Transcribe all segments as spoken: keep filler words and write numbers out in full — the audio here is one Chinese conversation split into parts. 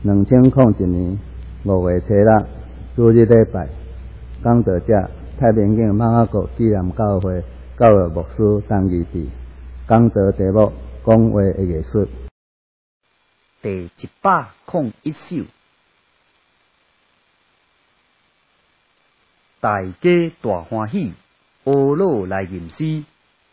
两千零一年五月初六主日礼拜，讲道者太平境马雅国纪念教会教育牧师陈义智，讲道题目讲话的艺术。 第一百零一首，大家大欢喜，乌鲁来吟诗。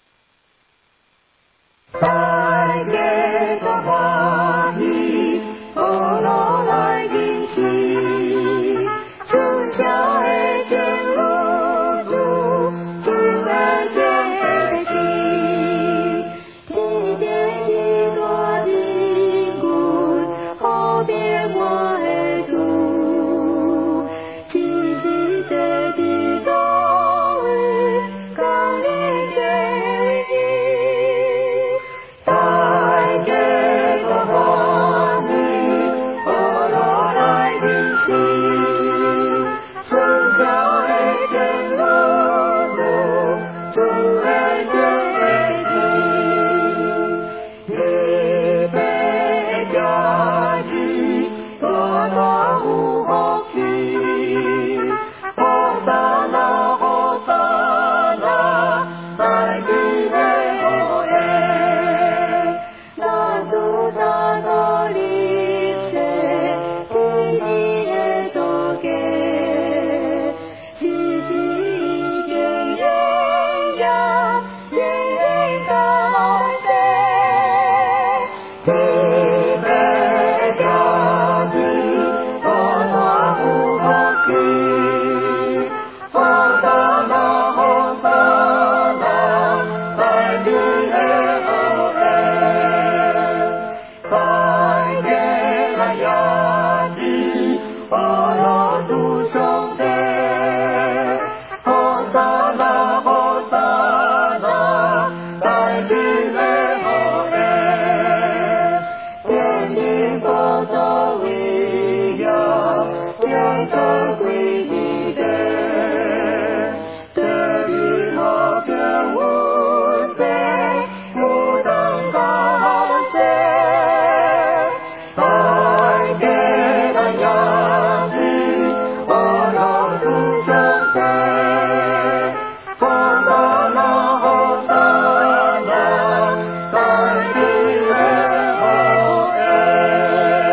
大家大欢喜，乌鲁来吟诗。春秋的正路主，今的正是。天天是大人君，好变我的主。只是这地都为讲你这意。大家大欢喜，乌鲁来吟诗。春秋的正路主，今的正是。预备家己，大大有福气。好撒那好撒那，在地的好耶。那主他的力量，天地的作给，时时已经荣耀，因为感谢。预备家己，大大有福气。好撒那好撒那，在地的好耶。大家来呀子，乌鲁主上帝。好撒那好撒那，在地的好耶。天命宝座为耀，天作归你的。这里我跟无谁，不当感谢。大家来呀子，乌鲁主上帝。好撒那好撒那，在地的好耶。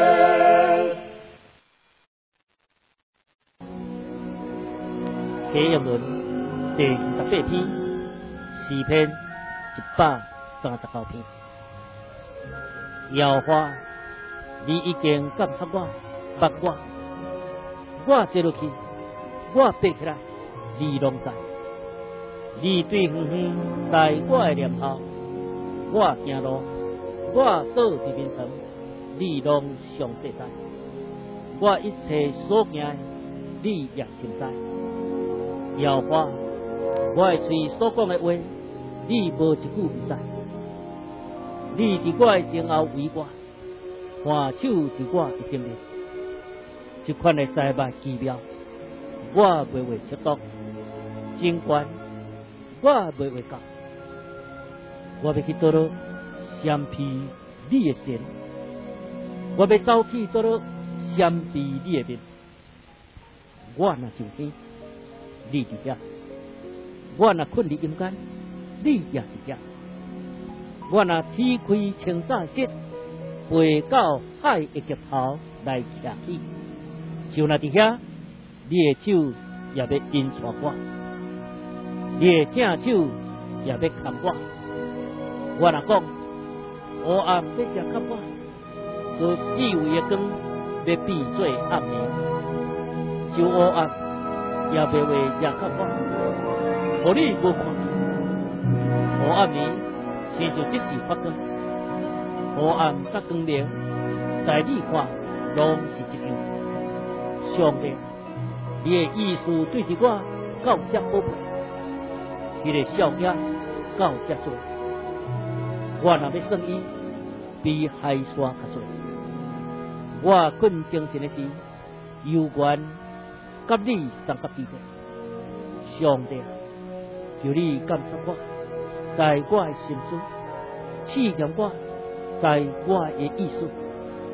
启业论第二十八篇，诗篇一百三十九篇。耶和华，你已经监察我、捌我，我坐落去，我爬起来，你拢知。你对远远在我的念头，我行路，我倒伫面床，你拢详细知。我一切所行的，你也深知。耶和华，我的嘴所讲的话，你无一句不知。你伫我的前后围我，看手伫我的顶面，这款的财物奇妙，我袂会测度，尽管我袂会到。我要去倒落闪避你的神，我要走去倒落闪避你的面。我若上天，你伫遐；我若困伫阴间，你也伫遐。我若天开清早时，飞到海的极头来徛起，就若伫遐，你的手也要引带我，你的正手也要牵我。我若讲黑暗要遮给我，做四围的光要变做暗暝，就黑暗也袂为遮给我，互你无看见。黑暗暝亲像即时发光，黑暗甲光明，在你看拢是一样。上帝，你的意思对着我到遮宝贝，你的笑靥到遮多。我若要算伊，比海沙较多。我困精神的时，犹原甲你相隔伫地。上帝，求你监察我，在我的心思，试验我，在我的意思。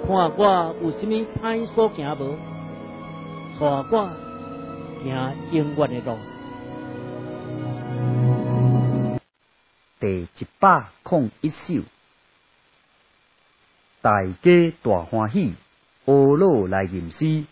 看我有啥物歹所行无，带我行永远的路。 第一百零一首，大家大欢喜，乌鲁来吟诗。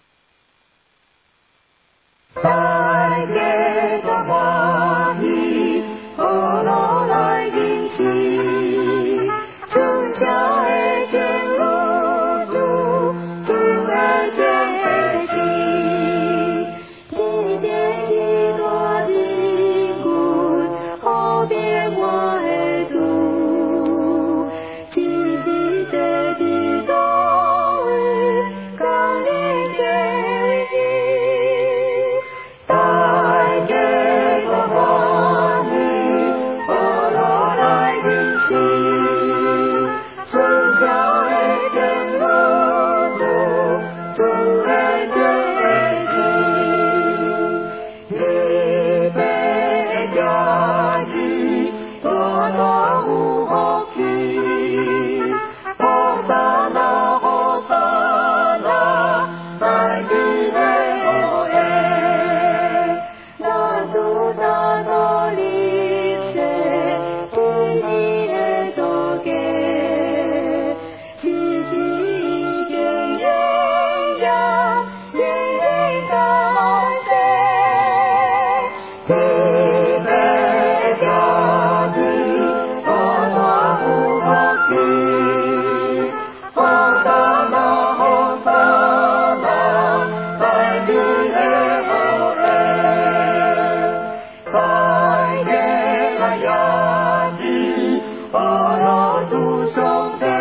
大家大欢喜，乌鲁来吟诗。春秋的正路主，春的正的诗。一点一朵的骨，后边我的主。只是这的动物，刚领的鱼。大家大欢喜，乌鲁来吟诗。春秋的正路主，春的正的诗。预备的家己，多多有福气。好沙那好沙那，来比的好耶。那主那多利些，第一的多给。时时经营着，因为感谢。预备家己，多多有福气。好沙那好沙那，来比的好耶。大家来呀子，乌鲁主兄弟。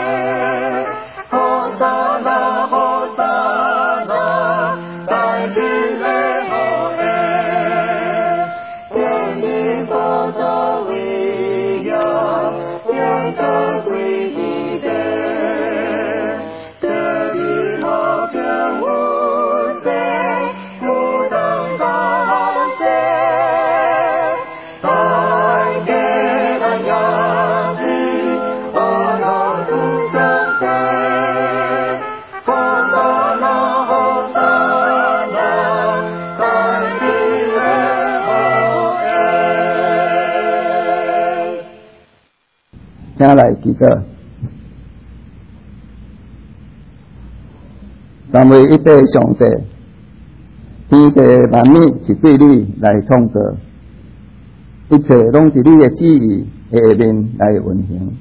好沙那好沙那，来比的好耶。天地佛祖为阳，阳中归一的。得地好变无色，无当高些。大家来呀子，乌鲁主兄弟。好沙那好沙那，来比的好耶。 请来几个。三位一体上帝，天地万物是对你来创造，一切拢伫你的旨意下面来运行。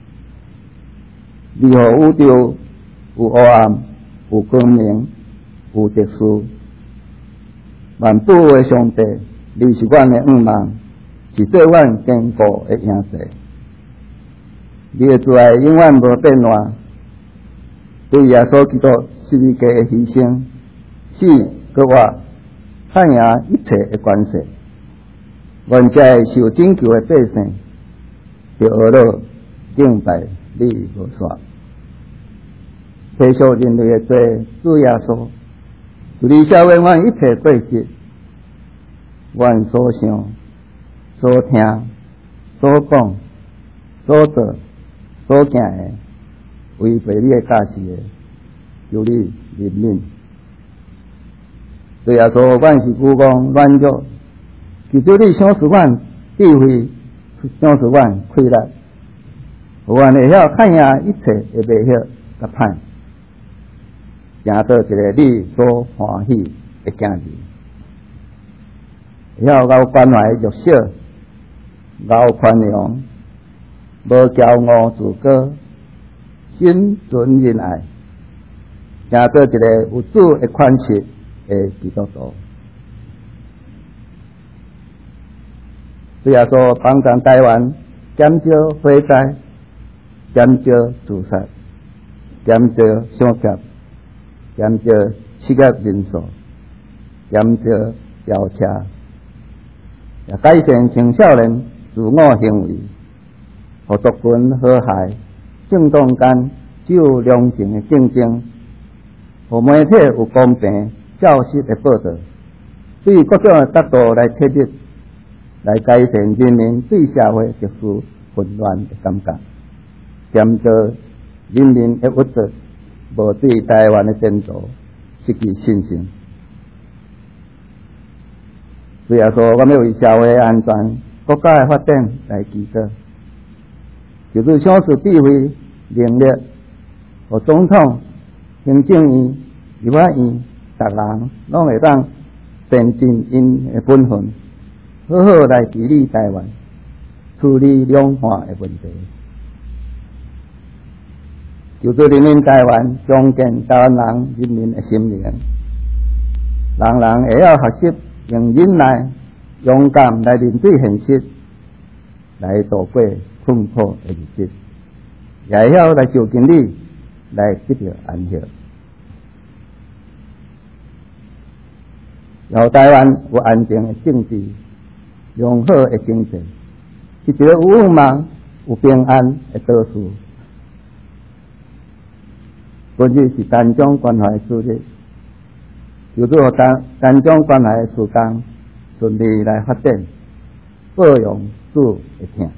你互宇宙有黑暗，有光明，有特殊。万保的上帝，你是阮的仰望，是做阮坚固的影势。你的慈爱永远无变换。对耶稣基督十字架的牺牲，死搁活，汉赢一切的关系。愿在受拯救的百姓，就学了敬拜你无煞。提恤人类的罪，主耶稣，有你消灭阮一切过节，阮所想、所听、所讲、所做、所行的。违背你的价值的，求你怜悯。对耶稣，阮是孤光软弱，求主你赏赐阮智慧，赏赐阮快乐，互阮会晓看赢一切会袂晓甲歹，行到一个你所欢喜的境地，会晓够关怀弱小，够宽容，无骄傲自高。心存仁爱，成做一个有主的款式的基督徒。对耶稣帮助台湾减少火灾，减少自杀，减少伤劫，减少失业人数，减少飙车，也改善青少年自我行为，互族群和谐。政党间只有良性的竞争，互媒体有公平、照实的报道，对各种的角度来切入，来改善人民对社会特殊混乱的感觉，减少人民的物质， 无对台湾的前途失去信心。主耶稣，我们要为社会的安全、国家的发展来祈祷，就是赏赐智慧、能力，和总统、行政院、立法院，逐人拢会当善尽因的本分，好好来治理台湾，处理两岸的问题。就是人民台湾，强健台湾人人民的心灵，人人会晓学习用忍耐、勇敢来面对现实，来度过困苦的日子，也会晓来就近你，来得到安息。然后台湾有安定的政治，良好的经济，是一个有繁忙、有平安的都市。本日是单种关怀的主日，就是让单单种关怀的事工顺利来发展，保养主的听。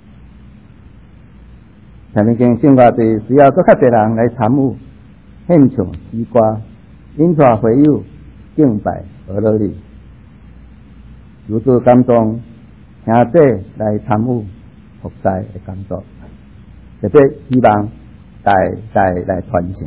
下面经生活队需要更较侪人来参与，献唱诗歌，引带会友敬拜俄罗斯，如此感动兄弟来参与服侍的工作，特别希望代代来传承。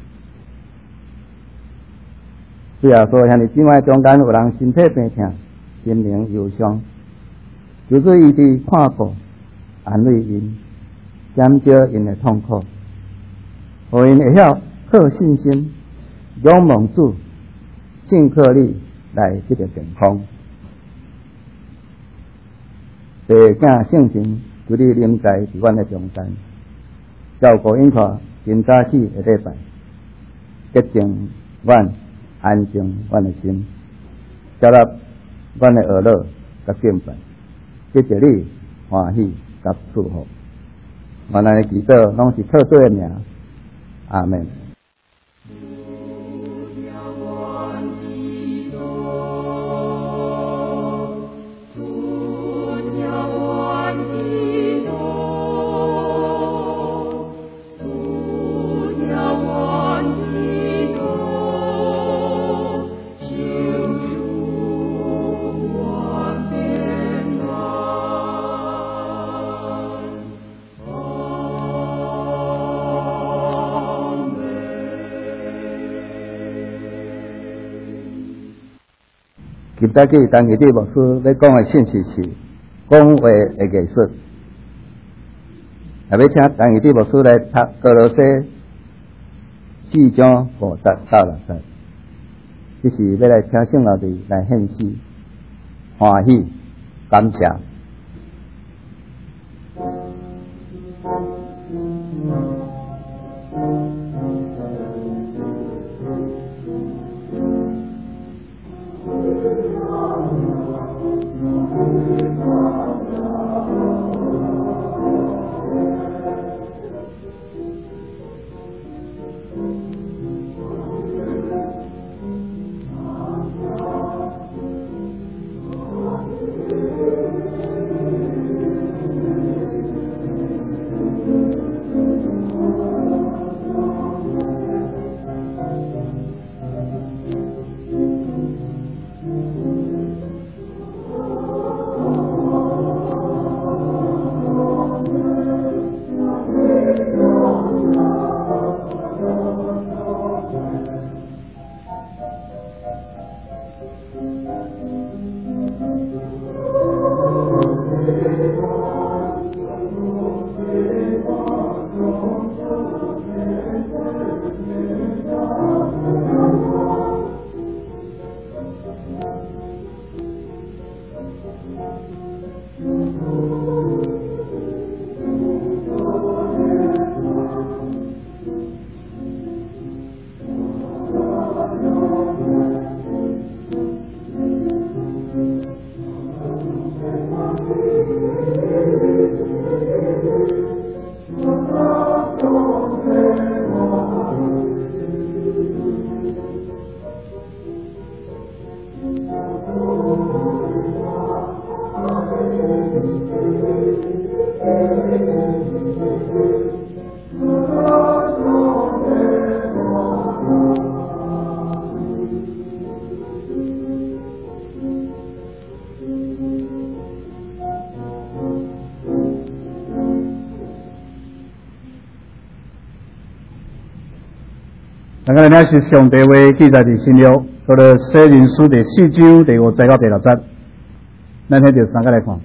主要说，兄弟姊妹中间有人身体病痛、心灵忧伤，就是伊伫看顾、安慰因，减少因的痛苦，互因会晓靠信心、仰望主、信靠你来得到健康。地囝性情，求你临在伫阮的中间，照顾因带今早起的礼拜，洁净阮，安静阮的心，接纳阮的恶乐甲敬拜，得着你欢喜甲祝福。我咱的祈祷拢是靠主的名，阿门。今早起当日的牧师要讲的信息是讲话的艺术，也要请当日的牧师来读歌罗西四章五十到六十，这是要来请圣老弟来献诗，欢喜感谢。 大家呢是上帝话记载伫新约，叫做《西人书》第四章第五节到第六节，咱迄就三个来看。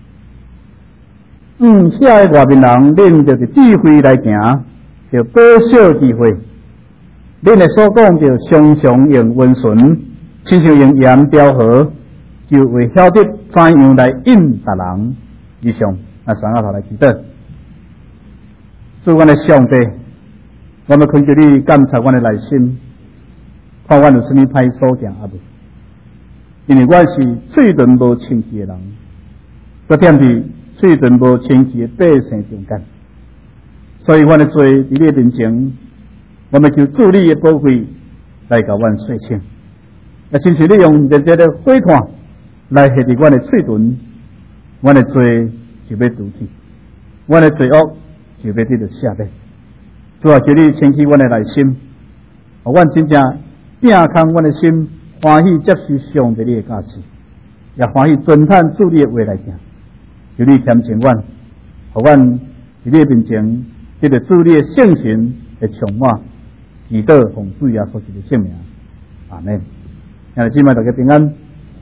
嗯，遐个外面人恁着伫智慧来行，着保守智慧。恁的所讲着常常用温顺，亲像用盐调和，就会晓得怎样来引达人。以上，啊，三个头来祈祷。主，阮的上帝，我们恳求你监察阮的内心，看阮有甚物歹所行啊无？因为阮是嘴唇无清气的人，搁踮伫嘴唇无清气的百姓中间，所以阮的罪伫你面前，我们求主你的宝贵来甲阮洗清，也亲像你用热热的火炭来下伫阮的嘴唇，阮的罪就要除去，阮的罪恶就要得到赦免。主啊，求你清洗阮的内心，互阮真正摒空阮的心，欢喜接受上帝你的教示，也欢喜遵探主你的话来行。求你添清阮，互阮伫你的面前得到主你的圣神的充满，祈祷奉主耶稣基督的圣名，阿门。兄弟姊妹，大家平安。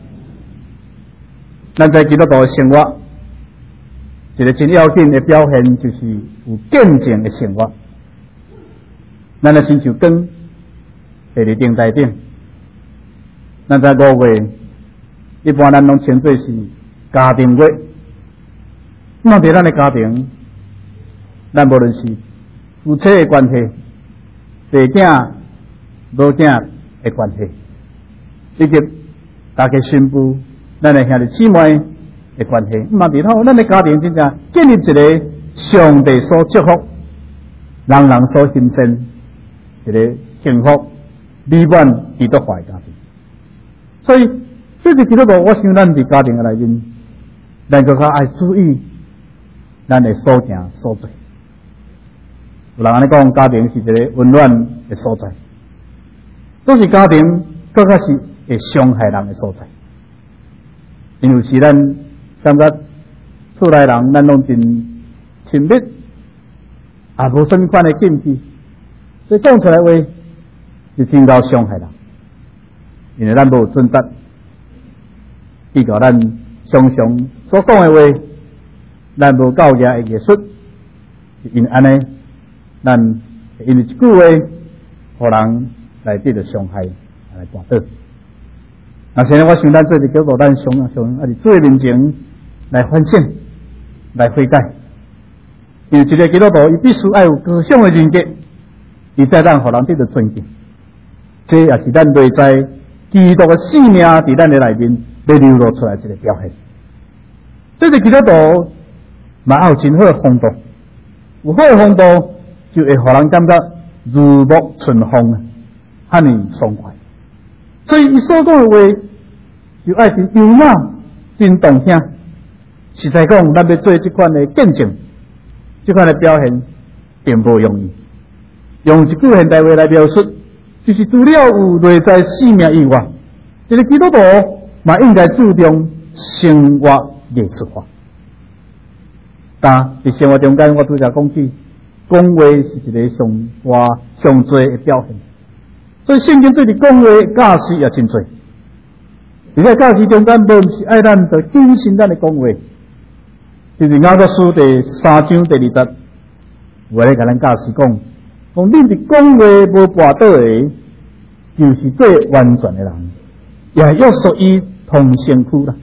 咱在基督徒的生活，一个真要紧的表现就是有见证的生活。咱的亲像光第二顶台顶，咱在五月，一般咱拢称作是家庭月。那伫咱的家庭，咱无论是夫妻的关系、弟囝、老囝的关系，以及大家新妇、咱的兄弟姊妹的关系，嘛伫好，咱的家庭真正建立一个上帝所祝福、人人所欣赏一个幸福、美满、基督化的家庭。所以，这是基督徒，我想咱伫家庭的内面，咱更加爱注意咱的所行所做。有人安尼讲，家庭是一个温暖的所在，这是家庭更加是会伤害人的所在。因为是咱感觉厝内人咱拢真亲密，也无什么款的禁忌，所以讲出来话是真够伤害人。因为咱无准则，比较咱常常所讲的话，咱无教育的艺术，因安尼，咱因为一句话，互人来得到伤害，来跋倒。那现在我想咱做一叫做咱上上啊，伫主的面前来反省，来悔改。因为一个基督徒，伊必须要有高尚的人格，伊才让互人得到尊敬。这也是咱内在基督的性命伫咱的内面要流露出来一个表现。这个基督徒嘛有真好的风度，有好的风度就会互人感觉如沐春风啊，遐尼爽快。所以伊所讲的话，就爱真幽默、真动听。实在讲，咱要做这款的见证，这款的表现，并不容易。用一句现代话来描述，就是除了有内在生命以外，一个基督徒嘛应该注重生活艺术化。但伫生活中间，我拄则讲起，讲话是一个上大上最的表现。所以圣经对你讲话教示也真多，而且教示中间无是爱咱着谨慎咱的讲话，就是雅各书第三章第二节，有咧甲咱教示讲，讲恁伫讲话无跋倒的，就是最完全的人，也要属于同身躯啦。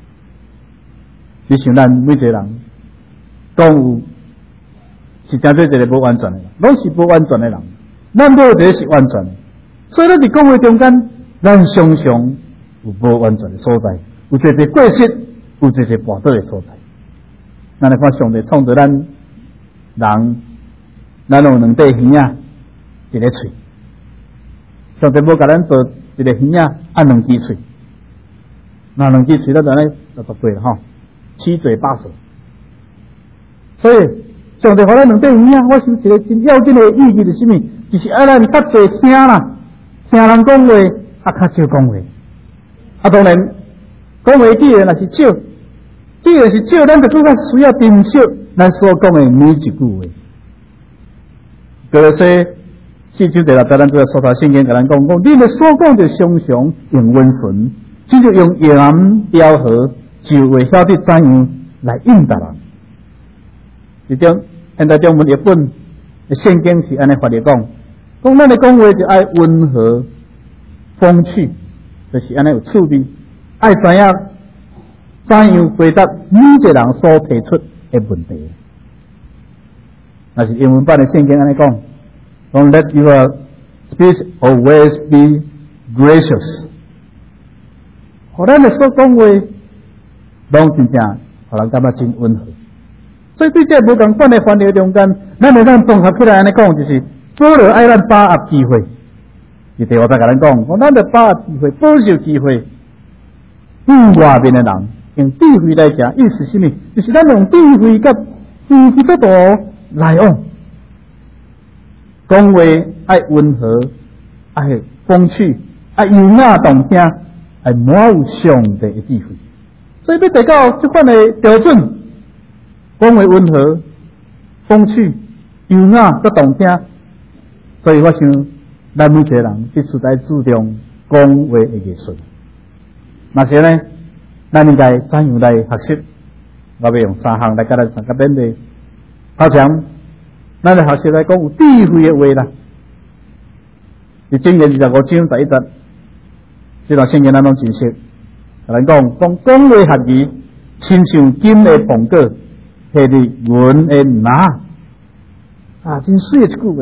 你想咱每一个人，讲有是真做一个无完全的人，拢是无完全的人，咱无一个是完全的。所以咱伫讲话中间，咱常常有无完全的所在，有一个过失，有一个跋倒的所在。咱来看上帝创造咱人，咱有两对耳仔，一个喙。上帝无甲咱做一个耳仔按两支喙，那两支喙咱就安尼就足对了吼，七嘴八舌。所以上帝互咱两对耳仔，我想一个真要紧的意义是啥物？就是爱咱较侪听啦。听人讲话，啊，较少讲话。啊，当然，讲话既然若是少，既然是少，咱就更加需要珍惜咱所讲的每一句话。就是说， 四章第六节咱做所读圣经，甲咱讲讲，你们所讲就常常用温顺，只就用言调和，就会晓得怎样来应答人。这种现在中文译本的圣经是安尼发嚟讲，讲咱的讲话就爱温和、风趣，就是安尼有趣味，爱知影怎样回答每一个人所提出的问题。那是英文版的圣经安尼讲。Don't let your speech always be gracious。互咱的所讲话，拢真正互人感觉真温和。所以对这无共款的烦恼中间，咱会咱综合起来安尼讲，就是保留爱咱把握机会。伫第五节甲咱讲，我咱的把握机会，保守机会。对外面的人用智慧来讲，意思是什么？就是咱用智慧甲智慧角度来往。讲话爱温和，爱风趣，爱优雅动听，爱满有上帝的智慧。所以要得到这款的标准，讲话温和、风趣、优雅佮动听。所以我想，咱每一个人必须来注重讲话的艺术。那些呢，咱应该怎样来学习？我要用三项来甲咱参加勉励。好像咱来学习来讲有智慧的话啦。伫箴言二十五章十一节，这段圣经咱拢真熟。咱讲讲讲话合宜，亲像金的苹果，下伫银的拿。啊，真水的一句话。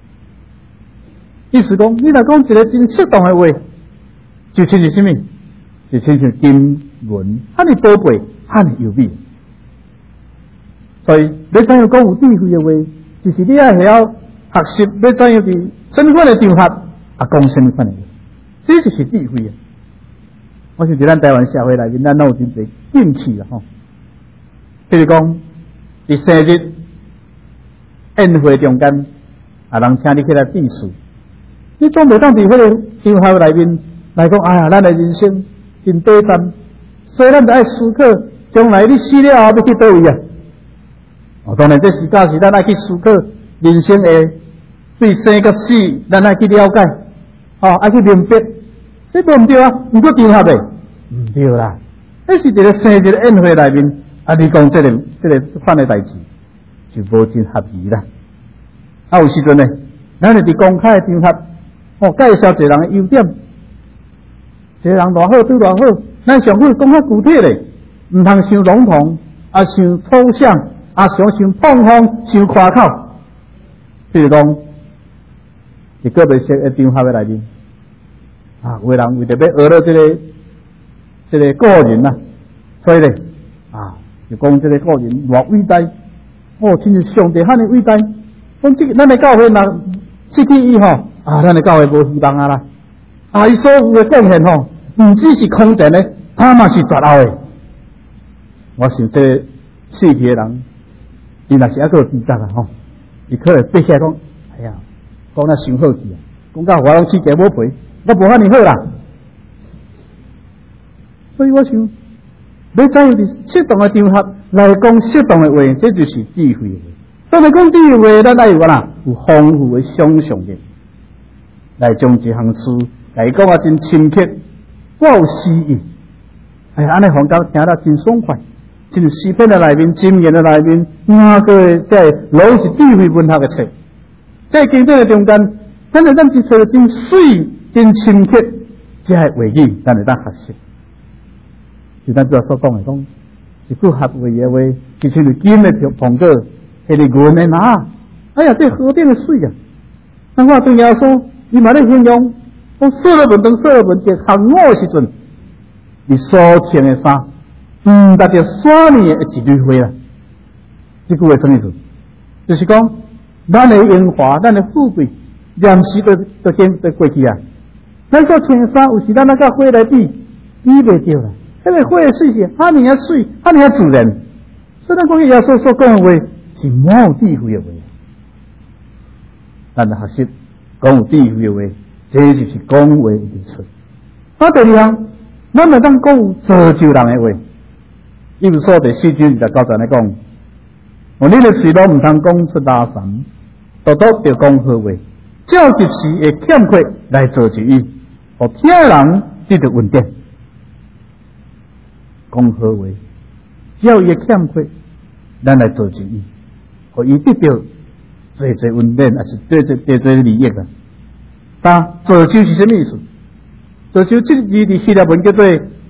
意思讲，你若讲一个真适当的话，就亲像什么？就亲像金银，哈尼宝贝，哈尼优美。所以，要怎样讲有智慧的话，就是你要晓学习，要怎样伫什么款的场合啊讲什么款的话，这就是智慧啊！我想伫咱台湾社会内面，咱有真侪禁忌啦吼。譬如讲，伫生日宴会中间，啊人请你起来致辞，你总袂当伫迄个场合内面来讲，哎呀，咱的人生真短暂，所以咱就爱思考，将来你死了后要去倒位啊？哦，当然这时间是咱爱去思考人生的对生甲死，咱爱去了解，哦，爱去明白，这对唔对啊？毋过场合诶，唔对啦，那是一个生日的宴会内面，啊，你讲这个这个款的代志，就无真合宜啦。啊，有时阵呢，咱就伫公开的场合，哦，介绍一个人的优点，一个人偌好对偌好，咱上好讲较具体咧，唔通伤笼统，啊，伤抽象。啊，想想碰碰，想夸口，譬如讲，伫个别些个场合的内面，啊，有的人为着要学到这个这个个人呐、啊，所以咧，啊，就讲这个个人偌伟大，哦，真是上帝遐尼伟大，讲这个咱的教会若失去伊吼，啊，咱的教会无希望啊啦，啊，伊所有的贡献吼，唔只是空前的，啊嘛是绝后的。我想这个死去的人。伊若是还佫有资格啊吼，伊可能爬起来讲，哎呀，讲得伤好去啊，讲到我拢死鸡无赔，我无遐尼好啦。所以我想，要怎样伫适当的场合来讲适当的话，这就是智慧的话。当然讲智慧，咱爱有啦，有丰富的想象力，来将一项事来讲啊，真深刻，我有诗意。哎呀，安尼放到听了真爽快。真诗篇的内面、箴言的内面，哪个在拢是智慧文学的册，在经典的中间，咱会咱就找真水、真深刻，这系话语，咱会当学习。就咱昨所讲的讲，一句合话的话，其实是金的苹果，迄个银的拿，哎呀，这河边的水啊！那我对耶稣，伊嘛咧形容，讲说了文当说了文，这行我的时阵，你所穿的衫。嗯，达着三年的一缕花啦。这句话什么意思？就是讲，咱的荣华、咱的富贵，临时都都经都过去啊。咱所穿的衫，有时咱那甲花来比，比袂着啦。迄个花的水是哈尼啊水，哈尼啊自然。所以咱讲耶稣所讲的话，是满有智慧的话。咱来学习讲有智慧的话，这就是讲话的艺术。啊，第二项，咱来当讲有造就人的话。伊如说第四章二十九节来讲，我你的嘴都唔通讲出大神，多多就讲好话， 照及时的欠缺来造就伊，互听的人得到稳定。讲好话，照伊的欠缺，咱来造就伊，互伊得到最最稳定，也是最最最最利益啦。但造就是什么意思？造就这个字伫希腊文叫做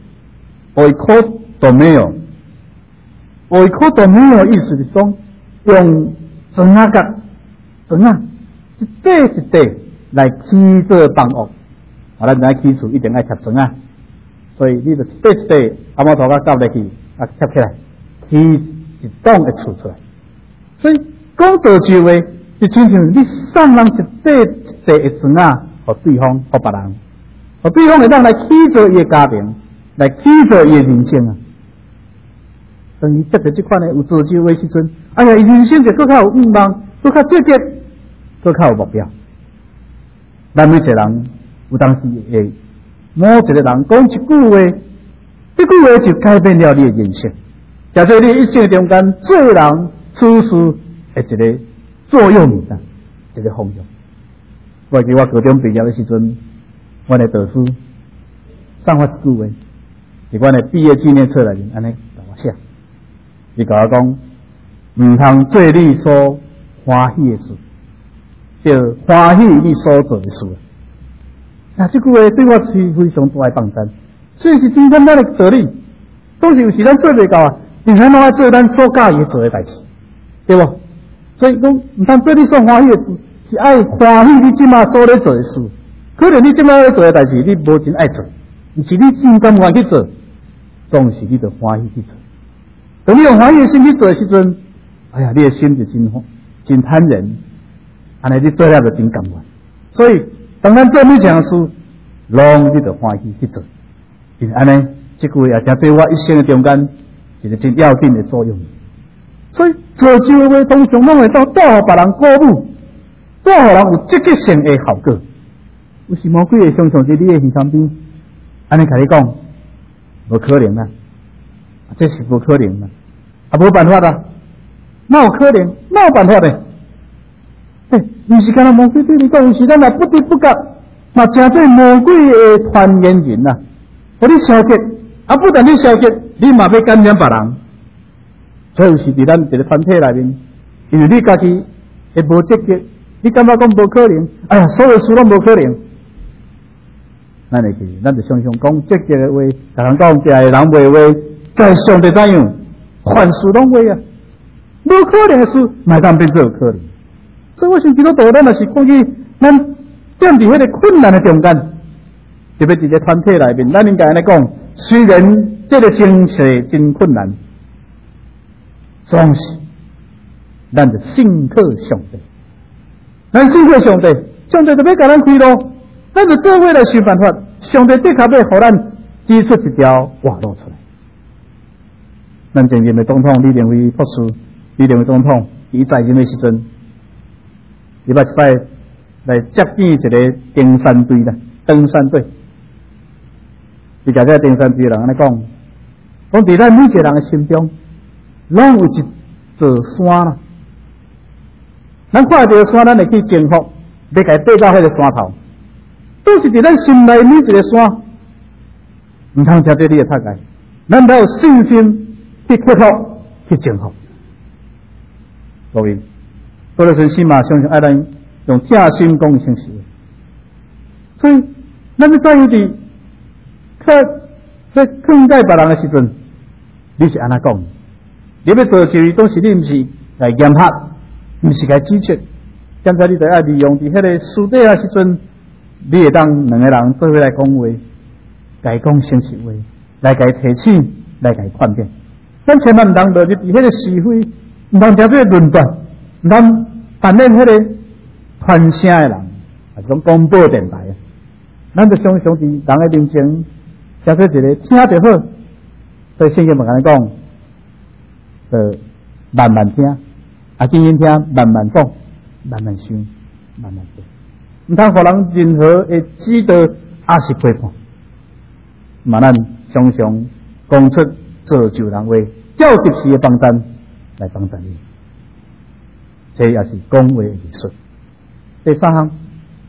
oikodomeo。oikodomeo 意思是讲用砖啊角砖啊一块一块来起做房屋。啊，咱知起厝一定爱贴砖啊，所以你就一块一块阿毛头甲夹落去，啊贴起来，起一栋的厝出来。所以讲造就的，就亲像你送人一块一块的砖啊，互对方，互别人，互对方会当来起做伊的家庭，来起做伊的人生啊。当伊接到这款的有造就的时阵，哎呀，伊人生就更较有愿望，更较积极，更较有目标。咱每一个人有当时会某一个人讲一句话，这句话就改变了你的人生，假设你一生中间做人处事的一个座右铭啊，一个方向。我记得我高中毕业的时阵，我的导师送我一句话，伫我的毕业纪念册内面安尼甲我写。伊甲我讲，毋通做你所欢喜的事，就欢喜你所做的事。啊，这句话对我是非常大的帮助，所以是真简单的道理。总是有时咱做袂到啊，因咱拢爱做咱所喜悦做的代志，对无？所以讲，毋通做你所欢喜的事，是爱欢喜你即马所咧做的事。可能你即马咧做的代志，你无真爱做，毋是你真甘愿去做，总是你着欢喜去做。等你用欢喜的心去做的时阵，哎呀，你的心就真真坦然，安尼你做了就真甘愿。所以，当咱做每件事，拢你就欢喜去做。就是安尼，这句话也成对我一生的中间一个真要紧的作用。所以，造就的话，通常拢会到带互别人鼓舞，带互人有积极性的效果。有时魔鬼会常常伫你的耳旁边，安尼甲你讲，无可能啦。这是不可能的，啊，无办法啦，哪有可能？哪有办法的？嘿，毋是干那魔鬼对你讲，有时咱也不得不觉，嘛真做魔鬼的传言人呐。互你消极，啊，不但你消极，你嘛要感染别人。所以有时伫咱一个团体内面，因为你家己会无积极，你感觉讲无可能，哎呀，所有事拢无可能。咱会去，咱就常常讲积极的话，甲人讲假的人袂话。在上帝怎样，凡事拢会啊，无可能的事，卖当变做有可能。所以我想基督徒，咱也是看去，咱踮伫迄个困难的中间，特别伫个团体内面，咱应该安尼讲，虽然这个情势真困难，总是咱就信靠上帝，咱信靠上帝，上帝就要甲咱开路，咱就做伙来想办法，上帝的确要互咱指出一条活路出来。咱前任的总统李登辉博士，李登辉总统，伊在任的时阵，伊捌一摆来接见一个登山队啦，登山队。伊甲这登山队的人安尼讲，讲伫咱每一个人的心中，拢有一座山啦。咱看到山，咱会去征服，要甲伊爬到迄个山头。都是伫咱心内每一个山，毋通只对你的太解，咱都有信心。去克服，去征服。各位，多了神心嘛，相信爱咱用贴心讲诚实。所以，咱要在于伫在在劝诫别人的时阵，你是安怎讲？你要做事，都是你毋是来严吓，毋是来指责。现在你就爱利用伫迄个私底下时阵，你会当两个人做伙来讲话，甲伊讲诚实话，来甲伊提醒，来甲伊劝辩。咱千万毋通落入伫迄个是非，毋通加做论断，毋通扮演迄个传声的人，还是讲广播电台啊。咱就常常伫人的面前，加做一个听就好。所以圣经嘛甲咱讲，呃，慢慢听，啊，静静听，慢慢讲，慢慢想，慢慢做，毋通互人任何的指导，也是批判。嘛，咱常常讲出造就人话。照及时的帮咱来帮助你，这也是讲话的艺术。第三项，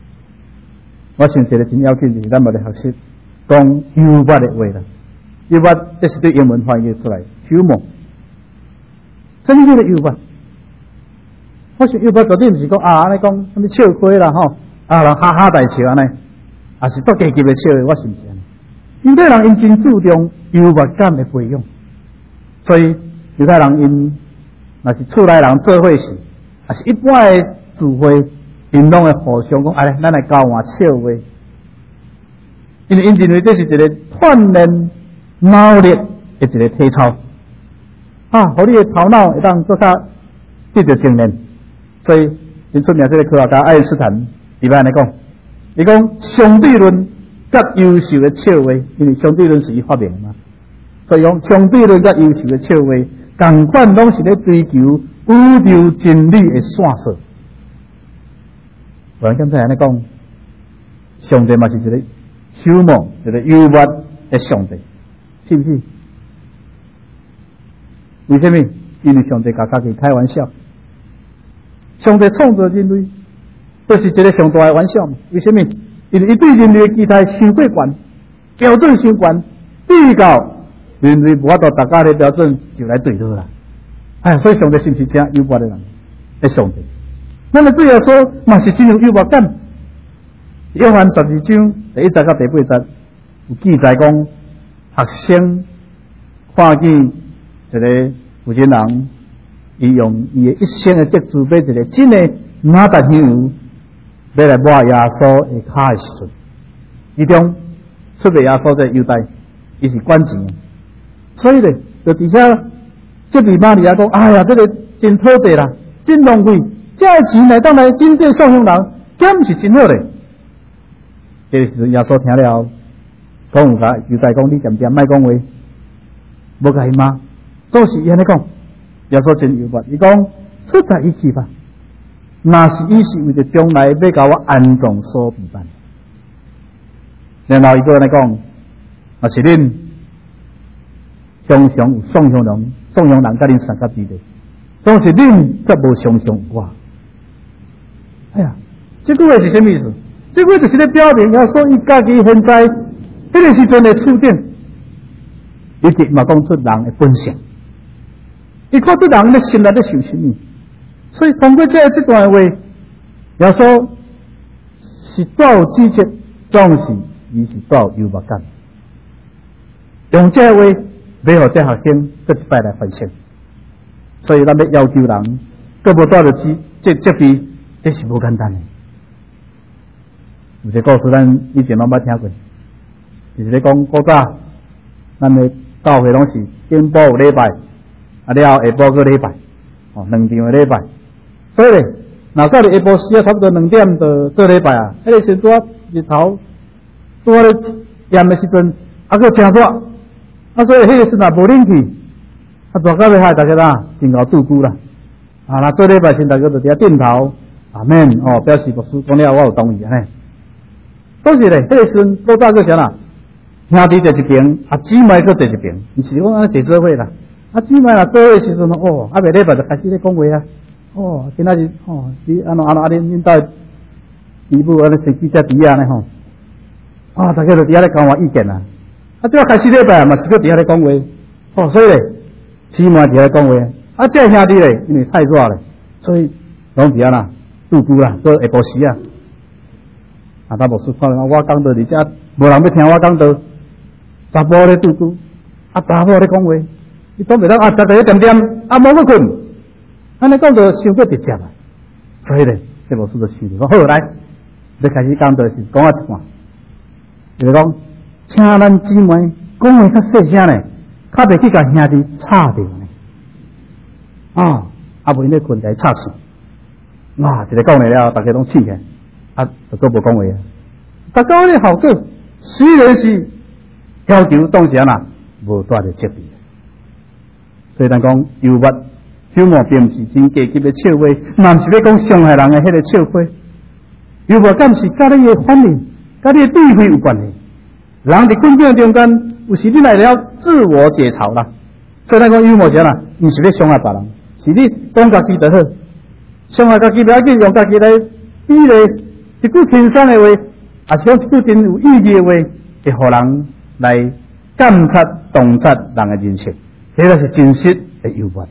我想一个真要紧就是咱要来学习讲幽默的话啦。幽默这是对英文翻译出来 ，humor。什么叫做幽默？我想幽默到底不是讲啊，安尼讲什么笑亏啦吼，啊人哈哈大笑安尼，也是做低级的笑的，我是不是安尼？犹太人因真注重幽默感的培养，所以犹太人因若是厝内人做伙时，也是一般的聚会，因拢会互相讲，哎，咱来交换笑话，因为因认为这是一个锻炼脑力的一个体操，啊，互你的头脑会当做较得到精炼。所以真出名这个科学家爱因斯坦，伊安尼讲，伊讲相对论甲优秀的笑话，因为相对论是伊发明的嘛，所以讲相对论甲优秀的笑话，同款拢是咧追求宇宙真理的线索。我刚才安尼讲，上帝嘛是一个幽默、一个幽默的上帝，是不是？为什么？因为上帝甲家己开玩笑。上帝创造人类，这是一个上大的玩笑嘛？为什么？因为伊对人类的期待太过悬，标准太悬，比较人类无法度达到的标准就来对落啦。哎，所以上帝是不是这幽默的人？是上帝。那么最后说，嘛是真有幽默感。约翰十二章第一节到第八节有记载讲，学生看见一个负责人。伊用伊的一生的积蓄买一个真的马达香油，要来抹耶稣的骹的时阵，其中出卖耶稣这犹太，伊是管钱的，所以咧，就伫遮这里玛利亚讲：哎呀，这个真讨地啦，真浪费，这钱来当来真正送向人，这毋是真好咧。这个时阵耶稣听了，讲有甲犹太讲：你点点莫讲话，无甲伊骂，总是伊安尼讲。耶稣真幽默，伊讲出在伊去吧，若是伊是为着将来要甲我安葬所必办。然后伊个来讲，若是恁常常有送向人、送向人甲恁三甲之类，总是恁则无常常有我。哎呀，这句话是什么意思？这句话就是咧表明耶稣伊家己现在迄个时阵的处境，伊直嘛讲出人的本性。伊看到人的心内在想什么，所以通过这这段话，耶稣是带有指责，总是伊是带有幽默感。用这话，要互这学生搁一摆来反省。所以咱要要求人，搁无带着指这这笔，这是无简单的。有一个故事，咱以前拢捌听过，就是咧讲古早，咱的教会拢是顶部有礼拜。啊，了后下晡个礼拜，哦，两场个礼拜，所以咧，若到了下晡时啊，差不多两点就做礼拜啊。迄个时拄日头拄咧炎的时阵，啊，佫真热，啊，所以迄个时若无冷气，啊，大家要害大家啦，真够度孤啦。啊，若做礼拜时，大家就伫遐点头，阿免哦，表示牧师讲了，我有同意安尼。当时咧，迄个时阵古早佫啥啦，兄弟坐一边，啊，姊妹佫坐一边，毋是讲安尼坐做伙啦。啊，姊妹啦，做伙时阵哦，啊，未礼拜就开始咧讲话啊。哦，今仔日哦，你安怎安怎啊？恁恁兜姨母安尼生几只猪啊呢吼？啊，大家就伫遐咧交换意见啊。啊，只要开始礼拜嘛，是搁伫遐咧讲话。哦，所以咧，姊妹伫遐咧讲话。啊，这兄弟咧，因为太热咧，所以拢伫遐啦，度孤啦，做下晡时啊。啊，他牧师看了我讲道，而且无人要听我讲道，查甫咧度孤，啊，查某咧讲话。伊总袂当啊，逐个点点啊，无要困，安尼讲就伤过直接啊。所以咧，这牧师就想着讲，好来，要开始讲道时讲啊一半，就是讲，请咱姊妹讲话较细声咧，较袂去甲兄弟吵着呢。啊，啊无因咧困在吵醒，啊，一个讲来了，大家拢气起来，啊，就都无讲话啊。大家咧效果虽然是要求当时啊呐，无带着责备。所以咱讲幽默，幽默并毋是真低级的笑话，若毋是要讲伤害人的迄个笑话。幽默感是甲你的反应、甲你的智慧有关系。人伫困境中间，有时你来了自我解嘲啦。所以咱讲幽默啥啦，毋是要伤害别人，是你讲家己就好。伤害家己不要紧，用家己来比咧一句轻松的话， 也是讲一句真有意义的话，会互人来监察、洞察人的人性，这个是真实的幽默。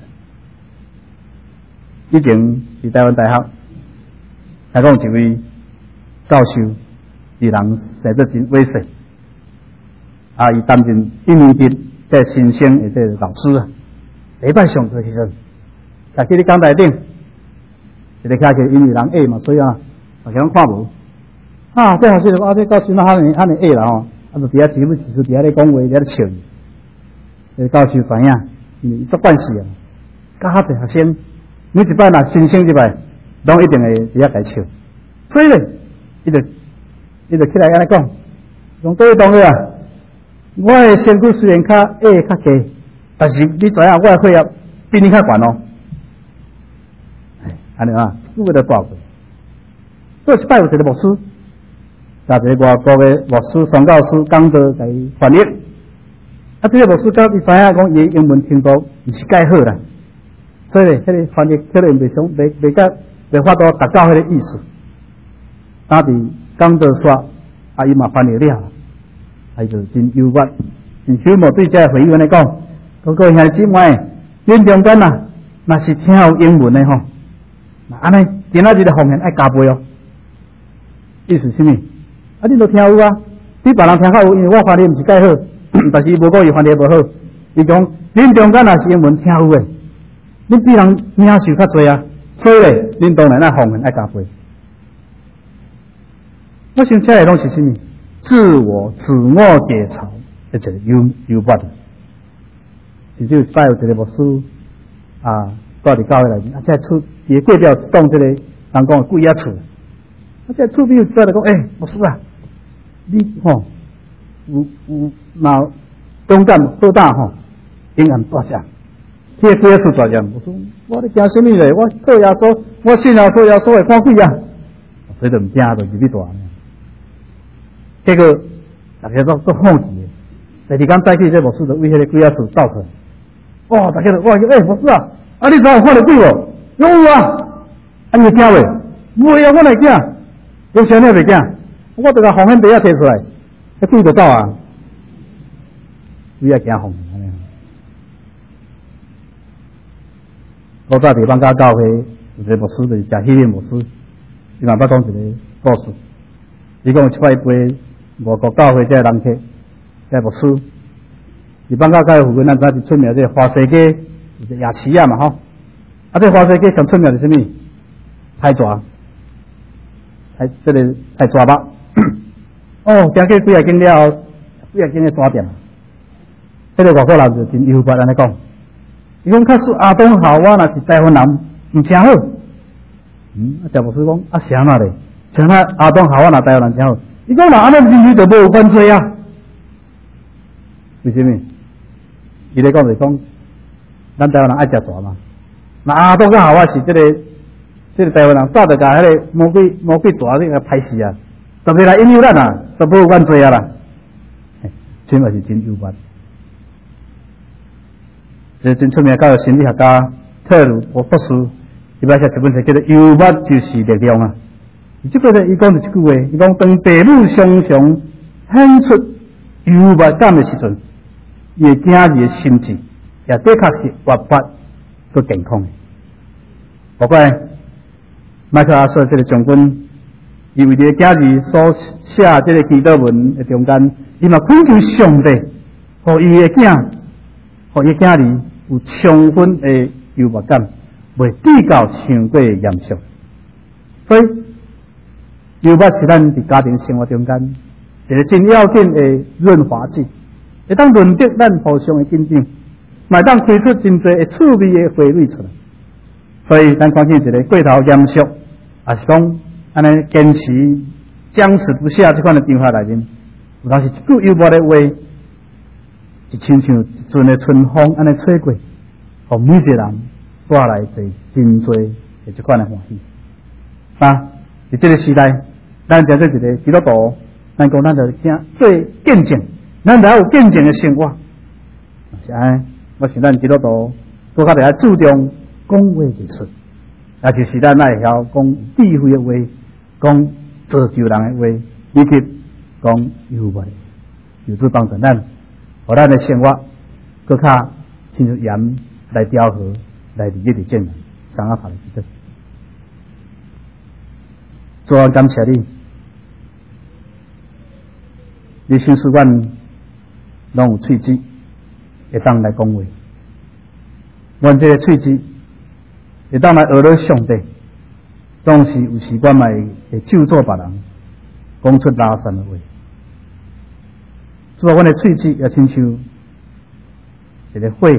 以前伫台湾大学，还讲一位教授，对人生得真威势，啊，伊担任一年级在新生的这个老师啊。礼拜上课时阵，在去咧讲台顶，一个卡去因为人矮嘛，所以啊，大家拢看无。啊，这学生啊，这教授哪安尼安尼矮啦吼，啊，就伫遐时不时就伫遐咧讲话，伫遐咧笑。这教授知影，因为伊做惯势啊，教较侪学生，每一摆若新生一摆，拢一定会伫遐甲伊笑。所以咧，伊就伊就起来安尼讲，讲各位同学啊，我的身躯虽然较矮较低，但是你知影我的血压比你较悬哦。哎，安尼啊，一句话就挂过。过一摆有一个牧师。甲一个外国的牧师、宣教师讲到甲伊翻译，啊，这个牧师讲伊知影讲伊英文程度毋是介好啦，所以咧，迄个翻译可能袂想袂袂甲袂法度达到迄个意思。当伫讲到煞，啊，伊嘛翻译了，啊，伊就真幽默，真幽默对这会员来讲，各位兄弟姊妹，恁中间啊，若是听有英文的吼，那安尼今仔日的方言爱加倍哦，意思是啥物？啊，你都听有啊？比别人听较有，因为我翻译毋是介好，但是伊无讲伊翻译无好。伊讲恁中间若是英文听有诶，恁比人听受较侪啊，所以咧，恁当然爱方言爱加倍。我想这个拢是啥物？自我自我解嘲，一个幽幽默的。甚至有摆有一个牧师啊，住伫教会内面，啊，这厝伊过掉一栋这个人讲的鬼仔厝，啊，这厝边有一摆就讲，诶、欸，牧师啊。你吼有有若勇敢好大吼，永远大声。这几个事大声，我说我咧惊什么咧？我靠耶稣，我信耶稣，耶稣会看鬼啊！所以就唔惊，就入去大。结果大家都都好奇的，第二天再去这牧师就为迄个鬼仔事斗出来。哦，大家就哇，诶、欸，牧师啊，啊你昨有看到鬼无？有啊，啊你惊未？袂啊，我来惊，有啥物袂惊？我就甲红线笔啊摕出来，迄鬼就走啊！鬼啊惊红安尼。我早伫邦家教会有一个牧师，就是食喜的牧师，伊嘛捌讲一个故事。伊讲有一摆陪外国教会这个人客，这个牧师，伫邦家教会附近，咱知是出名这个花西街，就是夜市啊嘛吼。啊，这花西街上出名是啥物？太蛇，太这个太蛇肉。哦，行去几啊间了后，几啊间的山店，迄个外国人就真幽默安尼讲，伊讲假使阿东夏娃若是台湾人，毋诚好。嗯，啊，陈牧师讲啊，是安那咧？像那阿东夏娃若台湾人诚好，伊讲若安尼人类就无有犯罪啊？为什么？伊咧讲就是讲，咱台湾人爱食蛇嘛。那阿东甲夏娃是这个，这个台湾人早就甲迄个魔鬼魔鬼蛇咧个歹死啊！特别来引诱咱啊，都无有犯罪啊啦，这嘛是真幽默。这真出名教育心理学家特鲁伯博士，伊摆写一本书叫做《幽默就是力量》啊。伊这个呢，伊讲就一句话，伊讲当父母常常显出幽默感的时阵，伊的囝儿的心智也的确是活泼佮健康的。包括麦克阿瑟这个将军。因为伫个囝儿所写这个祈祷文的中间，伊嘛恳求上帝，互伊的囝，互伊囝儿有充分的幽默感，袂比较伤过严肃。所以幽默是咱伫家庭生活中间一个真要紧的润滑剂，会当润得咱互相的紧张，嘛当开出真侪趣味的花蕊出来。所以咱看见一个过头严肃，也是讲。安尼坚持僵持不下这款的场合内面，有当是一句幽默的话，就亲像一阵的春风安尼吹过，互每一个人带来侪真多的这款的欢喜。啊，在这个时代，咱在做一个基督徒，咱讲咱就听做见证，咱就要有见证的生活。是安尼，我想咱基督徒更加要注重讲话艺术，也就是咱爱晓讲智慧的话。讲造就人的话， 以及讲幽默，由此帮助咱，互咱的生活搁较亲像盐来调和，来利益的正能，三下拍来记得。主啊，感谢你，你心思阮拢有喙齿，会当来讲话。阮这个喙齿会当来学了上帝，总是有时阮嘛会咒诅别人，讲出拉散的话。主啊，阮的喙齿也亲像一个火，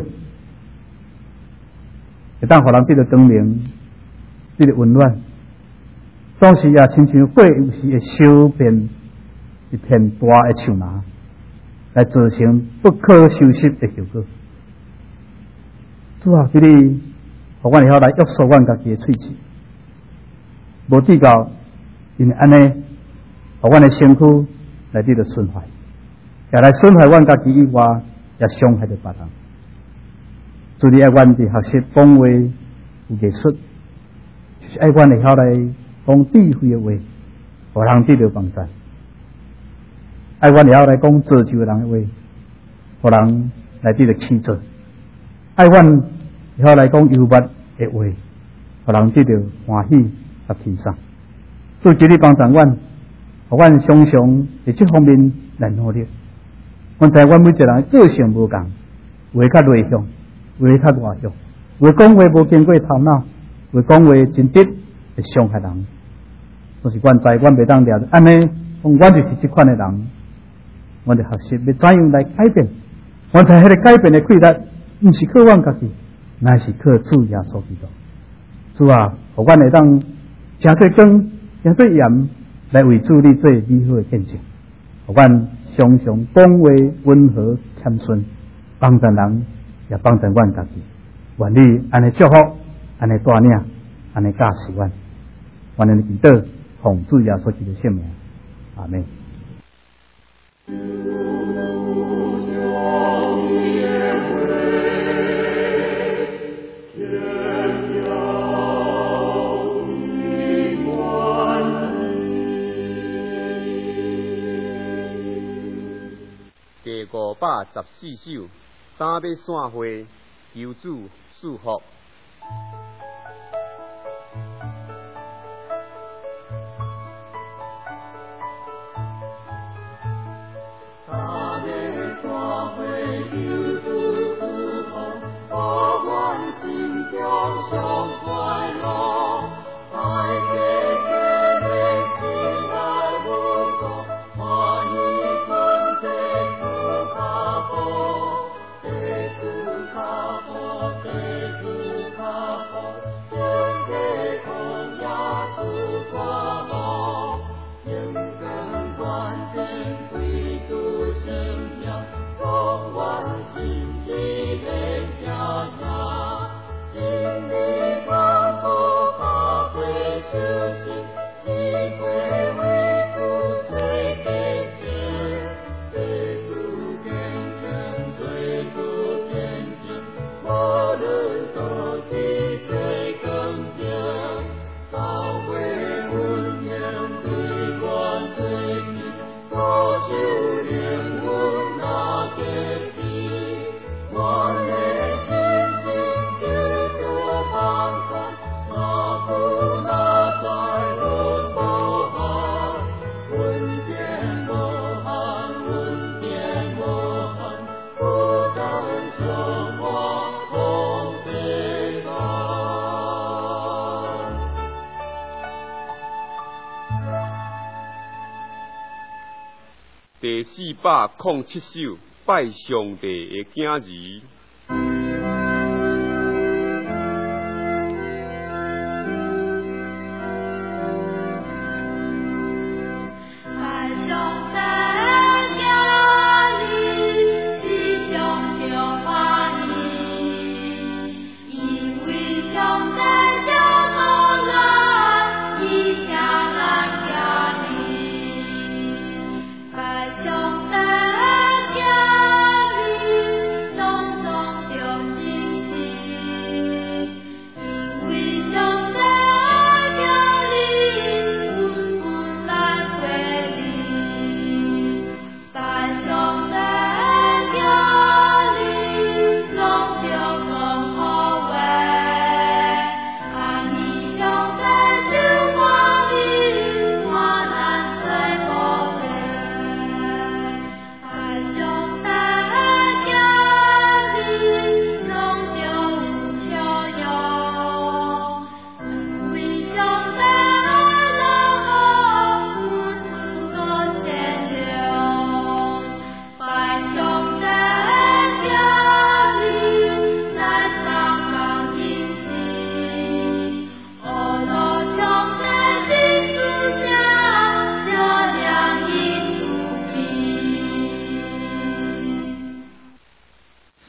会当互人得到光明，得到温暖。当时也亲像火，有时会烧遍一片大的树林，来造成不可收拾的后果。主啊，求你，互阮会晓来约束阮家己的喙齿，无抵到因为安尼，互阮的身躯来得到损害，也来损害阮家己以外，也伤害到别人。主你爱阮伫学习讲话有艺术，就是爱阮会晓来讲智慧的话，互人得到帮助；爱阮会晓来讲造就人的话，互人来得到起作；爱阮会晓来讲幽默的话，互人得到欢喜和提升。所以求你帮助阮，互阮常常伫这方面来努力。阮知阮每一个人个性无共，话较内向，话较外向，话讲话无经过头脑，话讲话真直会伤害人。就是阮知，阮袂当了安尼，讲阮就是这款的人，阮就学习要怎样来改变。阮知迄个改变的规律，毋是靠阮家己，乃是靠主耶稣基督。主啊，互阮会当诚做光，诚做盐，来为主你做美好的见证。互阮常常讲话温和谦逊，帮助人，也帮助阮家己。愿你安尼祝福，安尼带领，安尼教示阮。愿你祈祷，奉主耶稣基督圣名，阿门。 第五百十四首，三要散会，求主祝福。第四百零七首，拜上帝的囝儿。 上帝家里，东东。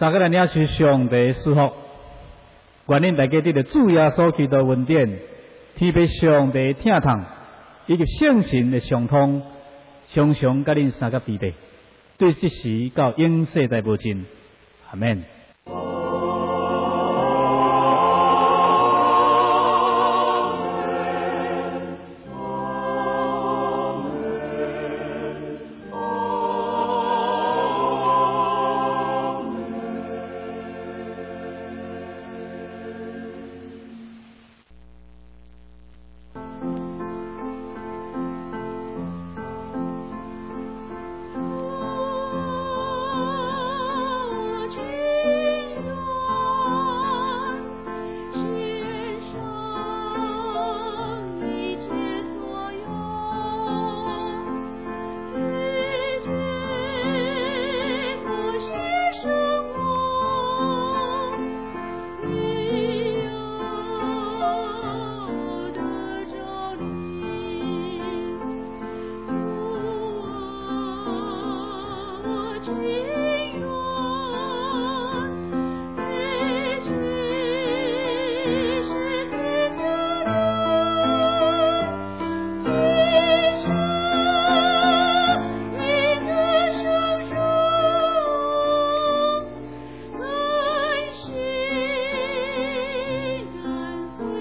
三个人也是上帝赐福，愿恁大家得到主耶稣基督恩典，天父上帝听堂以及圣神的相通，常常甲恁三个彼得，对即时到永世代无尽，阿免。